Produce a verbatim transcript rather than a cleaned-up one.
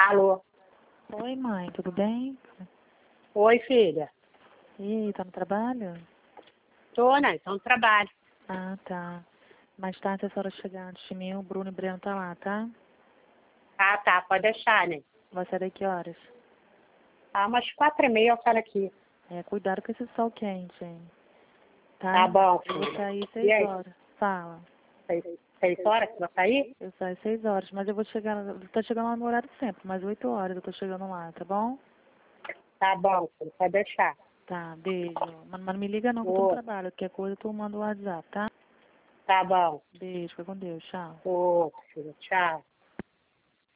Alô? Oi, mãe, tudo bem? Oi, filha. E aí, tá no trabalho? Tô, né? Tô no trabalho. Ah, tá. Mais tarde, se a senhora chegar antes de mim, o Bruno e o Breno tá lá, tá? Ah, tá. Pode deixar, né? Vai sair daqui horas? Ah, umas quatro e meia eu saio aqui. É, cuidado com esse sol quente, hein? Tá? Tá bom, Eu vou filha. sair E seis aí? horas. Fala. Seis, seis horas que você vai sair? Eu saio seis horas, mas eu vou chegar... Eu tô chegando lá no horário sempre, mas oito horas eu tô chegando lá, tá bom? Tá bom, filha. Pode deixar. Tá, beijo. Mas, mas não me liga não que eu tô no Ô, trabalho. Qualquer coisa tu manda o WhatsApp, tá? tá bom. Beijo, fica com Deus, tchau. Ô, filha. Tchau.